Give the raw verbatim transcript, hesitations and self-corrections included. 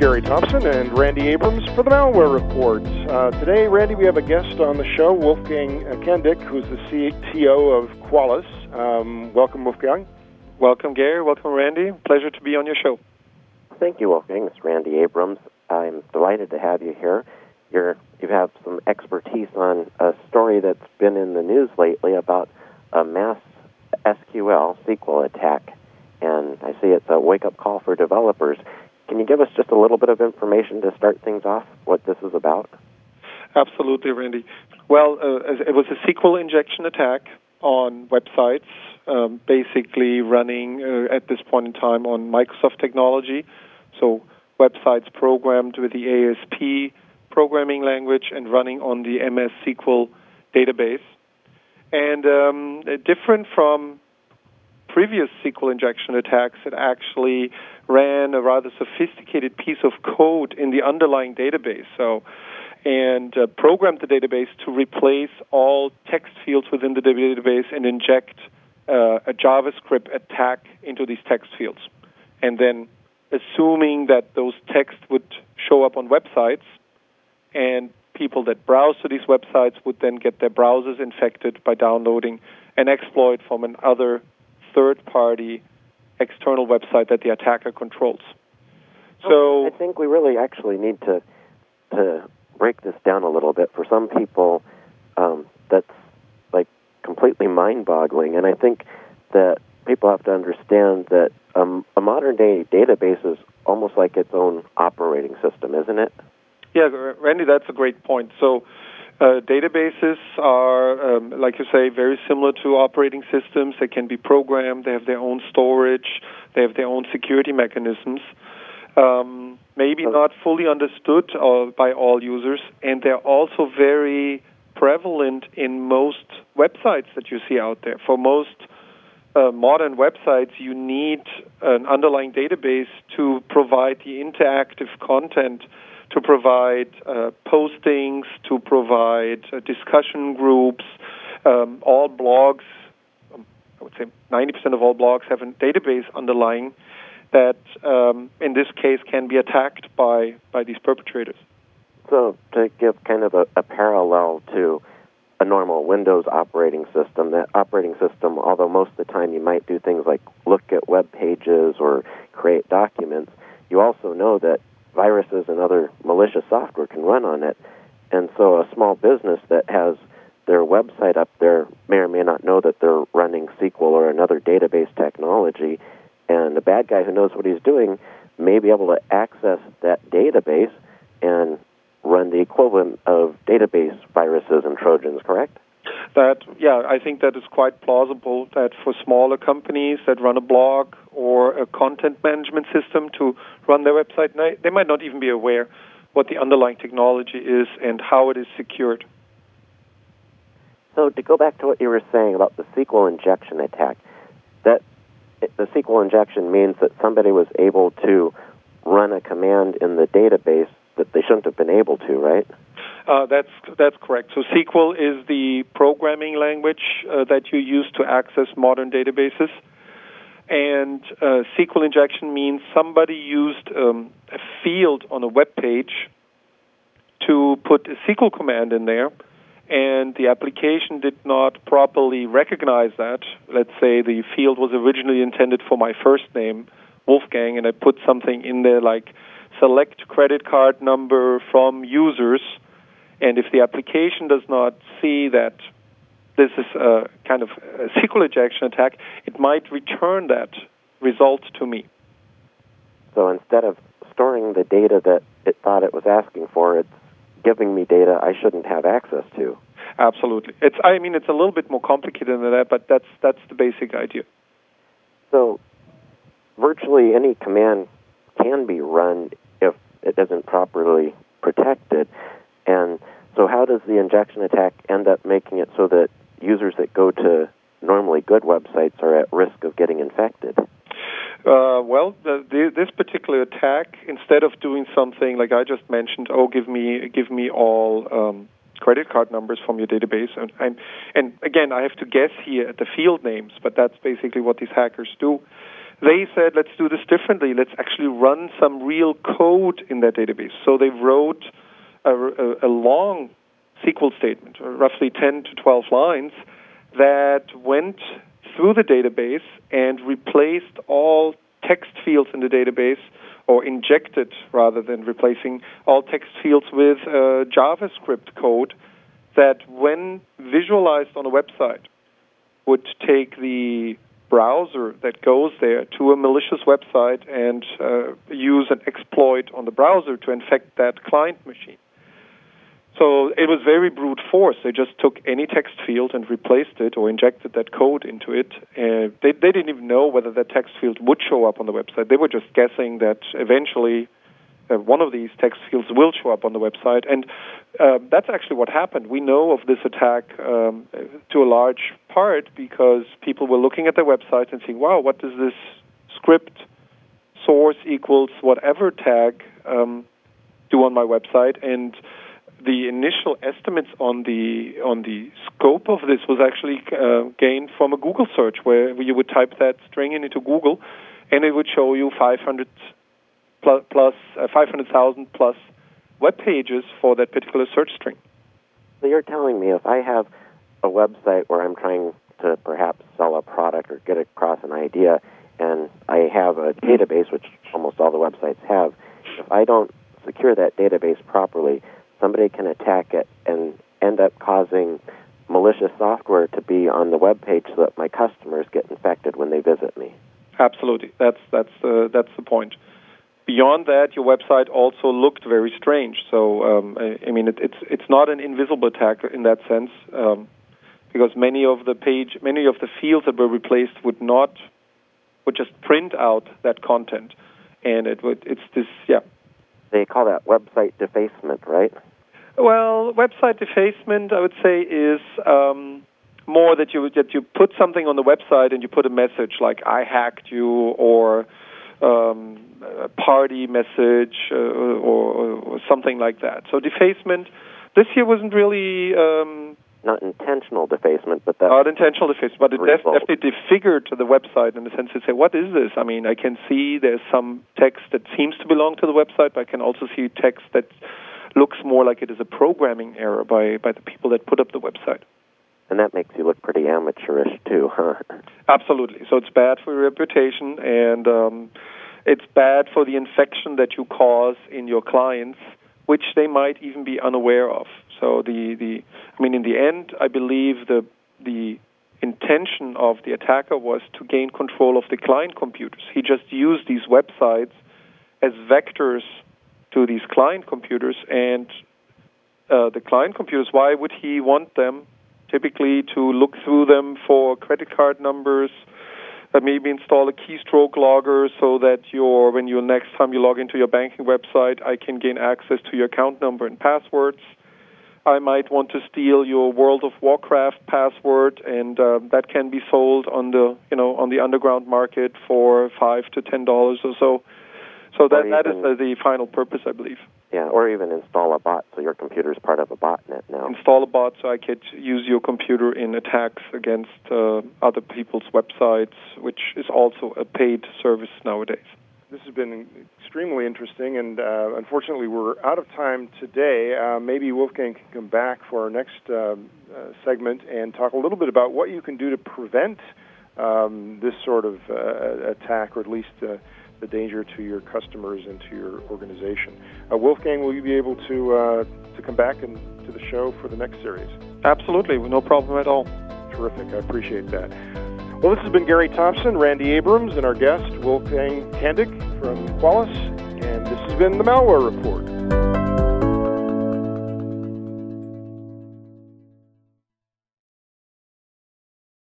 Gary Thompson and Randy Abrams for the Malware Report. Uh, today, Randy, we have a guest on the show, Wolfgang Kendick, who's the C T O of Qualys. Um, welcome, Wolfgang. Welcome, Gary. Welcome, Randy. Pleasure to be on your show. Thank you, Wolfgang. It's Randy Abrams. I'm delighted to have you here. You're, you have some expertise on a story that's been in the news lately about a mass S Q L S Q L attack, and I see it's a wake-up call for developers. Can you give us just a little bit of information to start things off, what this is about? Absolutely, Randy. Well, uh, it was a S Q L injection attack on websites, um, basically running uh, at this point in time on Microsoft technology, so websites programmed with the A S P programming language and running on the M S S Q L database. And um, different from previous S Q L injection attacks, it actually ran a rather sophisticated piece of code in the underlying database. So, and uh, programmed the database to replace all text fields within the database and inject uh, a JavaScript attack into these text fields. And then assuming that those texts would show up on websites, and people that browse to these websites would then get their browsers infected by downloading an exploit from another third-party external website that the attacker controls. So I think we really actually need to to break this down a little bit. For some people, um, that's like completely mind-boggling, and I think that people have to understand that um, a modern-day database is almost like its own operating system, isn't it? Yeah, Randy, that's a great point. So uh, databases are, um, like you say, very similar to operating systems. They can be programmed. They have their own storage. They have their own security mechanisms. Um, maybe not fully understood uh, by all users, and they're also very prevalent in most websites that you see out there. For most uh, modern websites, you need an underlying database to provide the interactive content, to provide uh, postings, to provide uh, discussion groups. Um, all blogs, um, I would say ninety percent of all blogs have a database underlying that, um, in this case, can be attacked by, by these perpetrators. So to give kind of a, a parallel to a normal Windows operating system, that operating system, although most of the time you might do things like look at web pages or create documents, you also know that viruses and other malicious software can run on it. And so a small business that has their website up there may or may not know that they're running S Q L or another database technology, and the bad guy who knows what he's doing may be able to access that database and run the equivalent of database viruses and Trojans, correct? That, yeah, I think that is quite plausible that for smaller companies that run a blog or a content management system to run their website, they might not even be aware what the underlying technology is and how it is secured. So to go back to what you were saying about the S Q L injection attack, that the S Q L injection means that somebody was able to run a command in the database that they shouldn't have been able to, right? Uh, that's that's correct. So S Q L is the programming language uh, that you use to access modern databases. And uh, S Q L injection means somebody used um, a field on a web page to put a S Q L command in there, and the application did not properly recognize that. Let's say the field was originally intended for my first name, Wolfgang, and I put something in there like select credit card number from users. And if the application does not see that this is a kind of a S Q L injection attack, it might return that result to me. So instead of storing the data that it thought it was asking for, it's giving me data I shouldn't have access to. Absolutely. It's I mean it's a little bit more complicated than that, but that's that's the basic idea. So virtually any command can be run if it isn't properly protected. And so how does the injection attack end up making it so that users that go to normally good websites are at risk of getting infected? Uh, well, the, the, this particular attack, instead of doing something like I just mentioned, oh, give me give me all um, credit card numbers from your database, and, and and again, I have to guess here at the field names, but that's basically what these hackers do. they said, let's do this differently. Let's actually run some real code in that database. So they wrote a, a, a long S Q L statement, roughly ten to twelve lines, that went through the database and replaced all text fields in the database, or injected rather than replacing all text fields with uh, JavaScript code that, when visualized on a website, would take the browser that goes there to a malicious website and uh, use an exploit on the browser to infect that client machine. So it was very brute force. They just took any text field and replaced it or injected that code into it. Uh, they, they didn't even know whether that text field would show up on the website. They were just guessing that eventually uh, one of these text fields will show up on the website. And uh, that's actually what happened. We know of this attack um, to a large part because people were looking at their websites and saying, wow, what does this script source equals whatever tag um, do on my website? And the initial estimates on the on the scope of this was actually uh, gained from a Google search, where you would type that string into Google, and it would show you five hundred plus, plus uh, five hundred thousand plus web pages for that particular search string. So you're telling me if I have a website where I'm trying to perhaps sell a product or get across an idea, and I have a database, which almost all the websites have, if I don't secure that database properly, somebody can attack it and end up causing malicious software to be on the web page so that my customers get infected when they visit me. Absolutely. That's that's uh, that's the point. Beyond that, your website also looked very strange. So, um, I, I mean, it, it's it's not an invisible attack in that sense, um, because many of the page, many of the fields that were replaced would not would just print out that content, and it would it's this yeah. They call that website defacement, right? Well, website defacement, I would say, is um, more that you that you put something on the website and you put a message like "I hacked you" or um, a party message uh, or, or something like that. So defacement this year wasn't really um, not intentional defacement, but that's not intentional defacement, but it def- result. definitely disfigured to the website in the sense to say, what is this? I mean, I can see there's some text that seems to belong to the website, but I can also see text that looks more like it is a programming error by, by the people that put up the website. And that makes you look pretty amateurish too, huh? Absolutely. So it's bad for your reputation, and um, it's bad for the infection that you cause in your clients, which they might even be unaware of. So the, the I mean, in the end, I believe the the intention of the attacker was to gain control of the client computers. He just used these websites as vectors to these client computers, and uh, the client computers, why would he want them typically to look through them for credit card numbers, uh, maybe install a keystroke logger so that your when you next time you log into your banking website, I can gain access to your account number and passwords. I might want to steal your World of Warcraft password, and uh, that can be sold on the you know on the underground market for five to ten dollars or so. So that, that is uh, the final purpose, I believe. Yeah, or even install a bot so your computer is part of a botnet now. Install a bot so I could use your computer in attacks against uh, other people's websites, which is also a paid service nowadays. This has been extremely interesting, and uh, unfortunately we're out of time today. Uh, maybe Wolfgang can come back for our next uh, uh, segment and talk a little bit about what you can do to prevent um, this sort of uh, attack, or at least uh, the danger to your customers and to your organization. Uh, Wolfgang, will you be able to uh, to come back and to the show for the next series? Absolutely, no problem at all. Terrific, I appreciate that. Well, this has been Gary Thompson, Randy Abrams, and our guest, Wolfgang Kandig from Qualys, and this has been the Malware Report.